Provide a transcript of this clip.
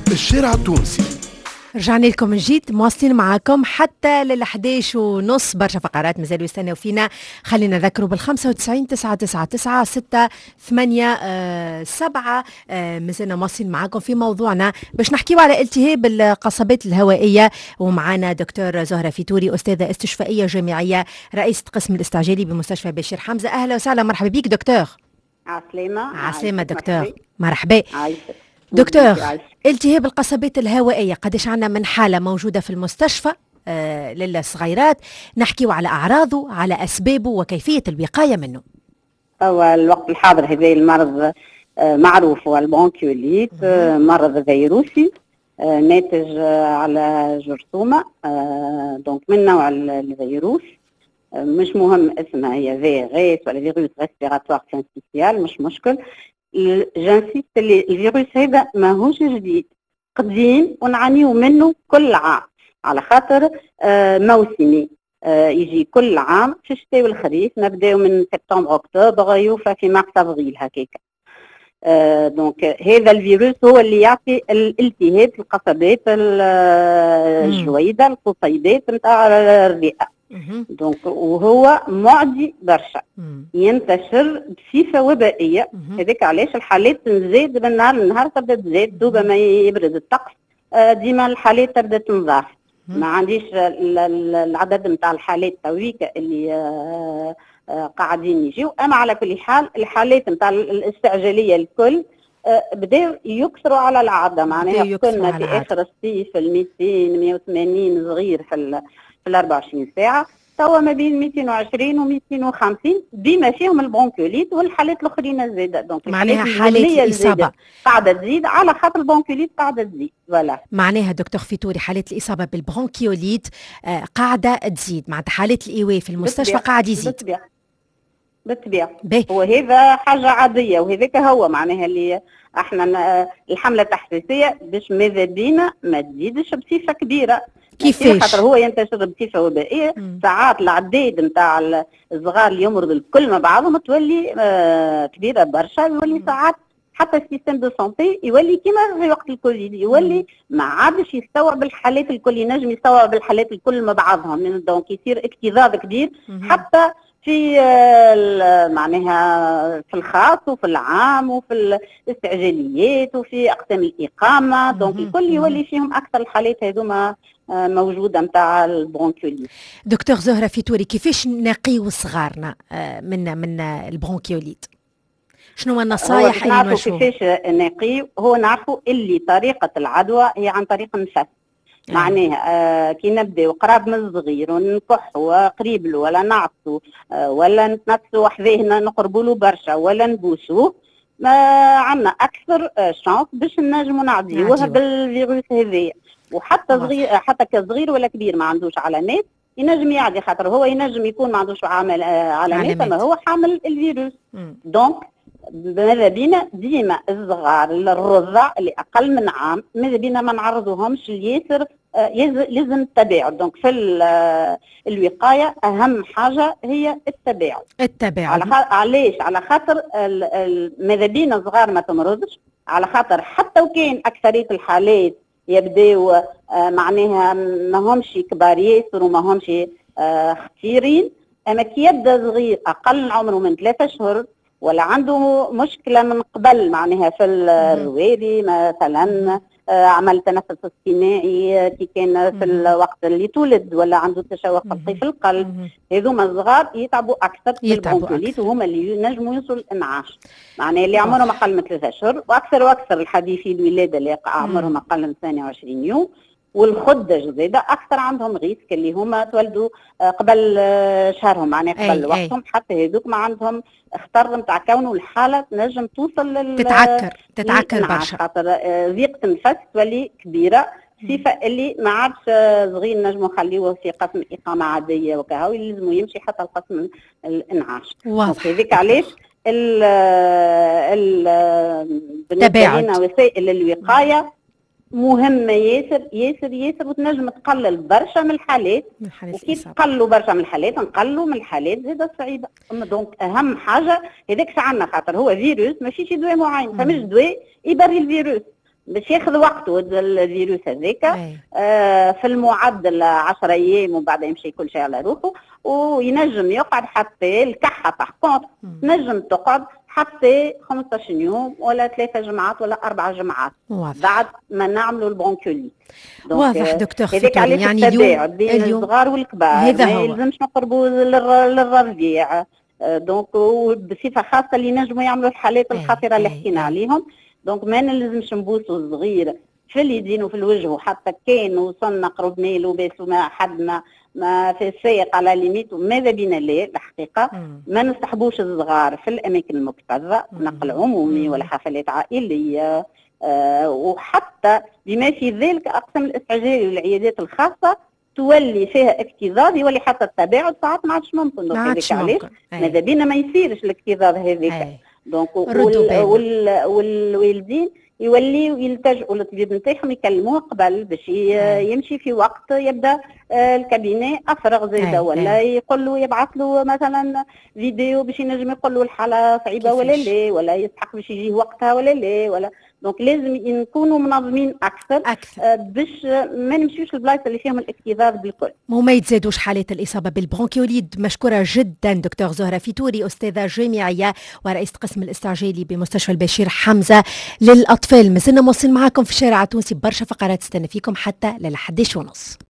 الشارع التونسي. رجعنا لكم من جديد، مواصلين معاكم حتى لل11:30. برشا فقرات مازالوا يستناو فينا. خلينا نذكروا بال95 999 687. مازلنا مواصلين معاكم في موضوعنا باش نحكيو على التهاب القصبات الهوائية، ومعنا دكتور زهرة فيتوري، أستاذة استشفائية جامعية، رئيسة قسم الاستعجالي بمستشفى بشير حمزة. أهلا وسهلا، مرحبا بيك دكتور. عسلامة دكتور، مرحبا دكتور. التهاب القصبات الهوائية قديش عنا من حالة موجودة في المستشفى للصغيرات؟ نحكيو على أعراضه، على أسبابه وكيفية الوقاية منه. هو الوقت الحاضر هذا المرض معروف، هو البرونكيوليت، مرض فيروسي ناتج على جرثومة، دونك من نوع الفيروس. مش مهم اسمها، هي فيروس ولا فيروس ريسبيراتوار سينسيتيال، مش مشكل. جنسيت اللي الفيروس هذا ماهوش جديد، قديم ونعانيو منه كل عام، على خاطر موسمي. يجي كل عام في الشتاء والخريف، نبداو من سبتمبر اكتوبر، يوفى في مارس افريل هكاك. دونك هذا الفيروس هو اللي يعطي الالتهاب في القصبات الجويدة، القصيدات نتاع الرئة. دونك وهو معدي برشا، ينتشر بصفة وبائية. هذاك علاش الحالات تزيد من نهار لنهار، تبدا تزيد دوبا ما يبرد الطقس، ديما الحالات تبدا تنضاعف. ما عنديش العدد نتاع الحالات تويكا اللي قاعدين يجيو، اما على كل حال الحالات نتاع الاستعجالية الكل بداو يكثروا على العادة. معناها كنا في اخر الصيف 200 180 صغير في 24 ساعة، توا ما بين 220 و 250 بما فيهم البرونكيوليت والحالات الاخرين زاده. دونك معناها حالات الإصابة قاعدة تزيد على خاطر البرونكيوليت قاعدة تزيد. فوالا معناها دكتور فيتوري حالات الإصابة بالبرونكيوليت قاعدة تزيد، معناتها حالات الإيواء في المستشفى قاعد يزيد بالطبيعة. هو هذا حاجة عادية، وهذاك هو معناها اللي احنا الحملة التحسيسية باش ماذا بينا ما تزيدش بصفة كبيرة. كيفاش؟ خاطر هو ينتشر بصفة وبائية. ساعات العداد نتاع الصغار اللي يمرض الكل مع بعضهم تولي كبيرة برشا، يولي ساعات حتى السيستم دو سونتي يولي كيما في وقت الكوفيد، يولي ما عادش يستوعب الحالات الكل، ينجم يستوعب الحالات الكل مع بعضهم. دونك يصير اكتظاظ كبير حتى في معناها في الخاص وفي العام وفي الاستعجاليات وفي اقسام الاقامه. دونك الكل يولي فيهم اكثر الحالات هذوما موجوده نتاع البرونكيوليت. دكتور زهرة فيتوري، كيفاش نقيو صغارنا من البرونكيوليت؟ شنو النصائح اللي نعرفوا كيفاش نقيو؟ هو نعرفوا اللي طريقه العدوى هي عن طريق النفس. معناها كي نبداو قراب من الصغير ونكحوا قريب له ولا نعطوا ولا نتنفسوا حذاه نقربوا له برشا ولا نبوسوه، ما عندنا اكثر شانس باش نجموا نعديوه بالفيروس هذايا. وحتى صغير، حتى كصغير ولا كبير ما عندوش علامات ينجم يعدي، خاطر هو ينجم يكون ما عندوش علامات اما هو حامل الفيروس. دونك ماذا بينا ديما الصغار الرضع اللي اقل من عام ماذا بينا ما نعرضوهمش لياسر، لازم التباعد. دونك في الوقايه اهم حاجه هي التباعد. علاش؟ على خاطر ماذا بينا صغار ما تمرضش، على خاطر حتى وكان اكثريه الحالات يبداو معناها ما همش كبار ياسر وما همش خطيرين، اما كي يبدا صغير اقل عمره من 3 أشهر ولا عنده مشكله من قبل معناها في الروادي مثلا، عمل تنفس اصطناعي كي كان في الوقت اللي تولد، ولا عنده تشوه قلبي في القلب، هذوما الصغار يتعبوا اكثر في البرونكيوليت، وهما اللي ينجموا يوصلوا الانعاش. معناها اللي عمرهم اقل من 3 أشهر واكثر الحديثي الولاده اللي عمرهم اقل من 22 يوم، والخدج زاده اكثر عندهم ريسك اللي هما تولدوا قبل شهرهم، معناها قبل وقتهم. حتى هذوك ما عندهم خطر نتاع كونه الحاله تنجم توصل تتعكر برشا، خاطر ضيقه النفس تولي كبيره، صفه اللي ما عادش صغير نجموا نخليوه في قسم اقامه عاديه وكهو، لازم يمشي حتى لقسم الانعاش. هذيك علاش بالنسبه لنا وسائل الوقايه مهمة ياسر وتنجم تقلل برشا من الحالات، وكي تقلوا برشا من الحالات نقلوا من الحالات زادة صعيبة. دونك أهم حاجة هذاك عنا، خاطر هو فيروس ماشي شي دواء معين، فمش دواء يبري الفيروس. باش ياخذ وقته الفيروس هذاك. أي. في المعدل 10 ايام ومن بعد يمشي كل شيء على روحه، وينجم يقعد حتى الكحه باغ تنجم تقعد حتى 15 يوم ولا 3 جمعات ولا 4 جمعات واضح. بعد ما نعملوا البرونكوليت. واضح دكتور هذاك فيتوري، علاش يعني التباعد بين الصغار والكبار، هذا ما هو. يلزمش نقربوا للرضيع. دونك وبصفه خاصه اللي ينجموا يعملوا الحالات الخطره اللي حكينا عليهم. دونك ما نلزمش نبوسوا الصغير في اليدين وفي الوجه، وحتى كان وصلنا قرب ميل وباس وما حد ما في السيق على ليميت، وماذا بينا لا الحقيقه ما نسحبوش الصغار في الاماكن المكتظه، نقل عمومي ولا حفلات عائليه. وحتى بما في ذلك اقسام الاستعجالي والعيادات الخاصه تولي فيها اكتظاظ، يولي حتى التباعد ساعات ما عادش ممكن. ما عادش ممكن. ماذا بينا ما يصيرش الاكتظاظ هذاك. دونك والوالدين يوليوا يلتجئوا للطبيب نتاعهم يكلموه قبل باش يمشي في وقت يبدا الكابيني افرغ زاده، ولا يقول له يبعث له مثلا فيديو باش ينجم يقول له الحاله صعيبه ولا لا، ولا يستحق باش يجي وقتها ولا لا، ولا دونك لازم نكونوا منظمين اكثر باش ما نمشيوش البلايص اللي فيهم الاكتظاظ بالكل وما يتزادوش حالات الاصابه بالبرونكيوليد. مشكوره جدا دكتور زهره فيتوري، استاذه جامعيه ورئيسه قسم الاستعجالي بمستشفى البشير حمزه للاطفال. مازلنا موصلين معاكم في الشارع التونسي، برشا فقرات استنى فيكم حتى لل11:30.